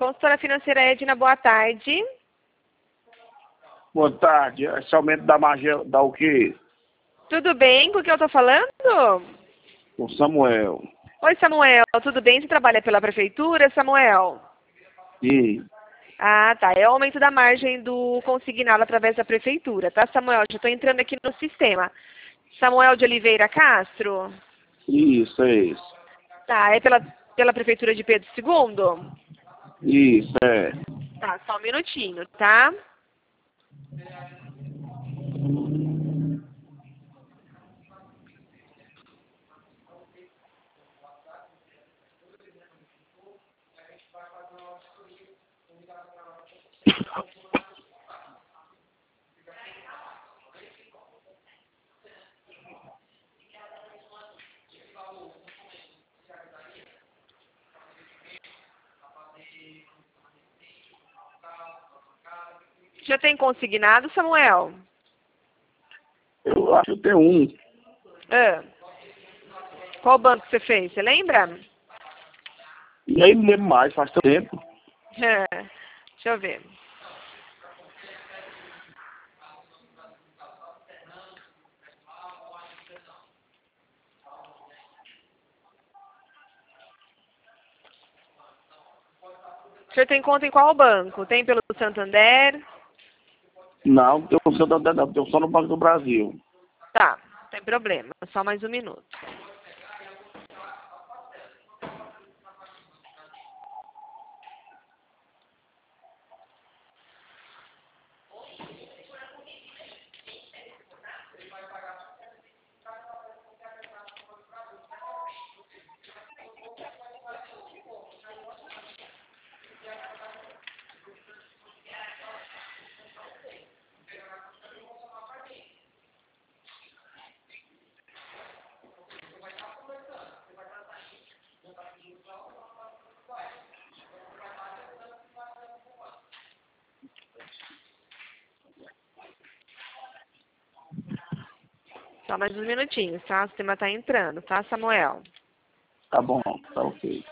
Consultora financeira Edna, boa tarde. Boa tarde. Esse aumento da margem dá o quê? Tudo bem? Com quem eu tô falando? O Samuel. Oi, Samuel. Tudo bem? Você trabalha pela prefeitura, Samuel? E Ah, tá. É o aumento da margem do consignado através da prefeitura, tá, Samuel? Já estou entrando aqui no sistema. Samuel de Oliveira Castro? isso, é isso. Tá, é pela prefeitura de Pedro II? Isso, é. Tá, só um minutinho, tá? Já tem consignado, Samuel? Eu acho que tem um. Ah. Qual banco você fez? Você lembra? E aí não lembro mais, faz tanto tempo. Deixa eu ver. O senhor tem conta em qual banco? Tem pelo Santander? Não tem o Santander não, tem só no Banco do Brasil. Tá, não tem problema. Só mais um minuto. Só mais uns minutinhos, tá? O sistema tá entrando, tá, Samuel? Tá bom, tá ok.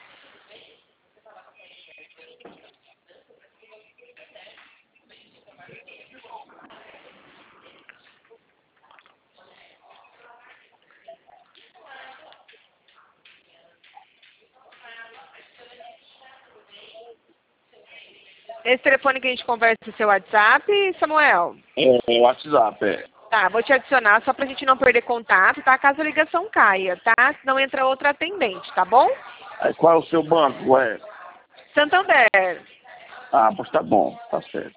Esse telefone que a gente conversa é o seu WhatsApp, Samuel? É o WhatsApp, é. Tá, vou te adicionar só pra gente não perder contato, tá? Caso a ligação caia, tá? Senão entra outra atendente, tá bom? Aí qual é o seu banco, ué? Santander. Ah, pois tá bom, tá certo.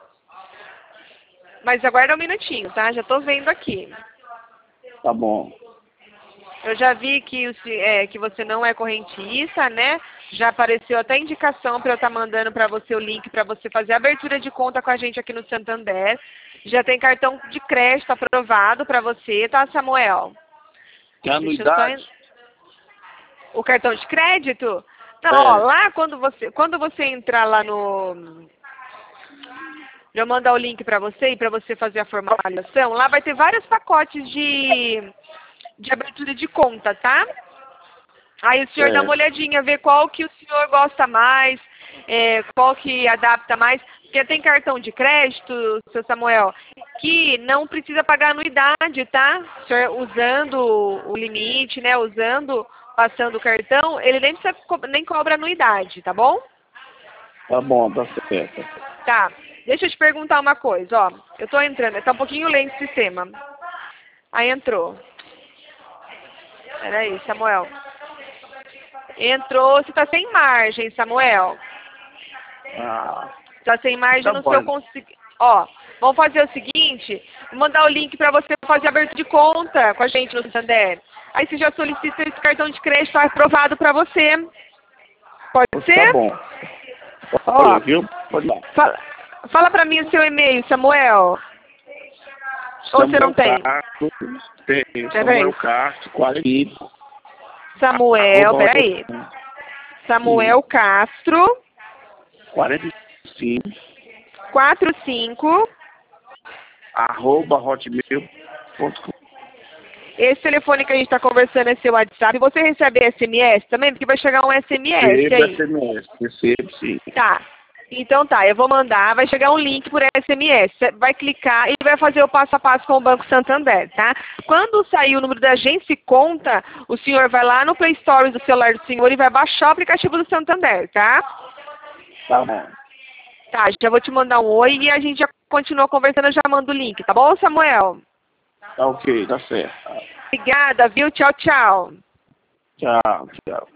Mas aguarda um minutinho, tá? Já tô vendo aqui. Tá bom. Eu já vi que, que você não é correntista, né? Já apareceu até indicação para eu estar mandando para você o link para você fazer a abertura de conta com a gente aqui no Santander. Já tem cartão de crédito aprovado para você, tá, Samuel? Tem anuidade? O cartão de crédito? Não, ó, lá quando você entrar lá no... Eu mandar o link para você e para você fazer a formalização, lá vai ter vários pacotes de abertura de conta, tá? Aí o senhor dá uma olhadinha, vê qual que o senhor gosta mais, qual que adapta mais. Porque tem cartão de crédito, seu Samuel, que não precisa pagar anuidade, tá? O senhor usando o limite, né? Passando o cartão, ele nem cobra anuidade, tá bom? Tá bom, tá certo. Tá. Deixa eu te perguntar uma coisa, ó. Eu tô entrando, tá um pouquinho lento o sistema. Aí entrou. Peraí, Samuel. Entrou, você tá sem margem, Samuel. Ah, Tá sem margem tá no bom. seu Ó, vamos fazer o seguinte, vou mandar o link para você fazer a abertura de conta com a gente no Santander. Aí você já solicita esse cartão de crédito aprovado para você. Pode ser? Tá bom. Ó, Viu? Pode ir lá. fala para mim o seu e-mail, Samuel. Ou você não tem? Castro, tem. Peraí. Samuel Castro, 45. Samuel, peraí. Samuel Castro, 45, 45, @hotmail.com. Esse telefone que a gente está conversando é seu WhatsApp. Você recebe SMS também? Porque vai chegar um SMS aí. SMS, recebo sim. Tá. Então tá, eu vou mandar, vai chegar um link por SMS. Você vai clicar e vai fazer o passo a passo com o Banco Santander, tá? Quando sair o número da agência e conta, o senhor vai lá no Play Store do celular do senhor e vai baixar o aplicativo do Santander, tá? Tá bom. Tá, já vou te mandar um oi e a gente já continua conversando, eu já mando o link, tá bom, Samuel? Tá ok, tá certo. Obrigada, viu? Tchau, tchau. Tchau, tchau.